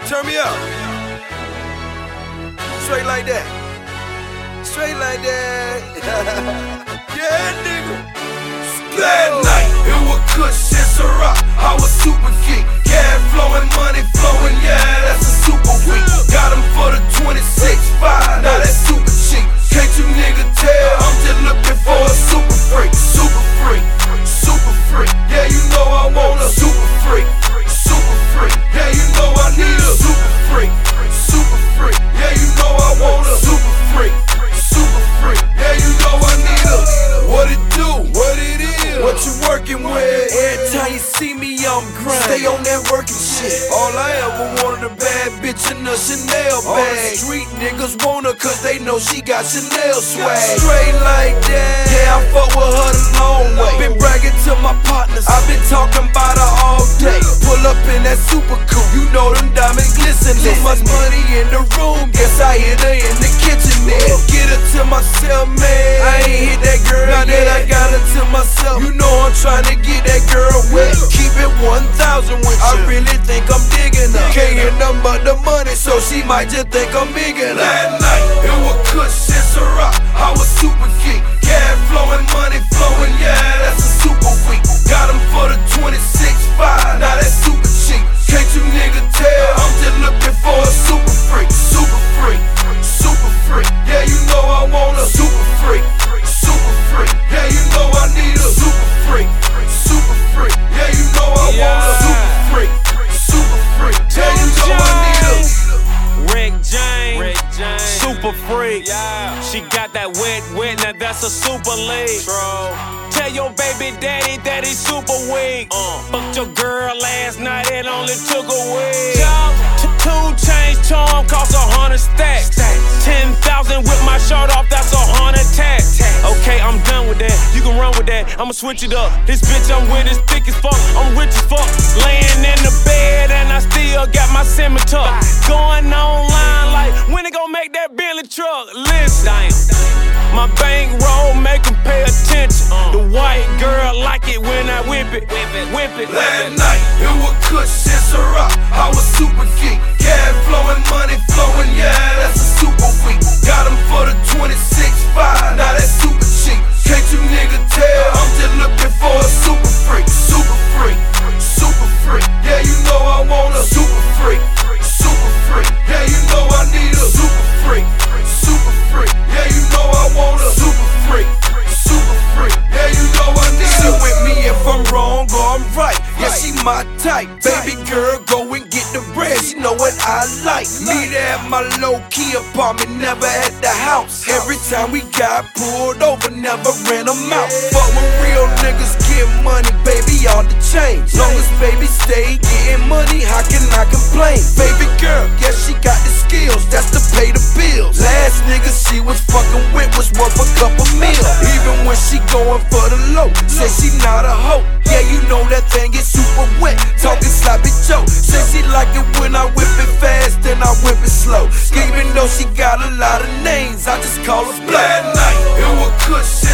Turn me up. Straight like that. Straight like that. Yeah, nigga. Last night, it was Kush and Ciroc. I was super geek. Cash flowing, money flowing, yeah, that's a super week. Got him for the 26.5, now that's super cheap. Can't you nigga tell? I'm just looking for a super freak. Super freak, super freak. Yeah, you know I want a super freak. Super freak. Yeah, you know I need a super freak. Super freak. Yeah, you know I want a super freak. Super freak. Yeah, you know I need a. What it do? What it is? What you working with? Every time you see me, I'm grinding. Stay on that working shit. All I ever wanted a bad bitch in a Chanel All the bag. street niggas want her cause they know she got Chanel swag. Straight like that. Yeah, I fuck with her the long way. Been bragging to my partners, I've been talking about her all day. Pull up in that super coupe, you know them diamonds glistening. Too much money in the room, guess I hit her in the kitchen there. Get her to myself, man. I ain't hit that girl now yet. I got her to myself. You know I'm trying to get that girl wet. Keep it 1,000 with you. I really think I'm digging her. Can't hear nothing but the money, so she might just think I'm bigging her. Last night, it was Kush and Ciroc. I was super geek. Cash flowing, money flowing, yeah, that's a super week. Got him for the 26.5, now that's super cheap. Can't you nigga tell? I'm just looking for a super freak. Super freak, super freak. Yeah, you know I want a super freak. Super freak. Yeah, you know I need a super freak. Super freak. Yeah, you know I want a super freak. Super freak. Yeah, you know I need a. Rick James, super freak. She got that wet, now that's a super league. Tell your baby daddy that he's super weak. Fucked your girl last night, it only took a week. 2 chains charm cost 100 stacks. 10,000 with my shirt off, that's 100 tax. Okay, I'm done with that. You can run with that. I'ma switch it up. This bitch I'm with is thick as fuck. I'm rich as fuck. Laying in the bed and I still got my scimitar. Going online like when they gon' make that Bentley truck. Listen, my bankroll make 'em pay attention. The white girl like it when I whip it. Last night, it was Kush and Ciroc. I was super geek. Cash flowing, money flowing, yeah, that's a super week. Got him for the 26.5, now that's super cheap. Can't you nigga tell? I'm just looking for a super freak. Super freak, super freak. Yeah, you know I want a super freak. Super freak. Yeah, you know I need a super freak. Super freak. Yeah, you know I want a super freak. Super freak. Yeah, you know I need a. She with me if I'm wrong or I'm right. Yeah, she my type. Baby girl, go and get the bread. She know what I like. Meet her at my low-key apartment, never at the house. Every time we got pulled over, never ran them out. But when real niggas get money, baby, all the change. Long as baby stay getting money, how can I complain? Baby girl, yeah, she got the skills, that's to pay the bills. Last nigga she was fucking with was worth a couple mil. Even when she going for the low, say she not a hoe. Yeah, you know that thing is super wet, talking sloppy Joe. Say she like it when I whip it fast, then I whip it slow. Even though she got a lot of names, I just call her Blow. Last night, it was Kush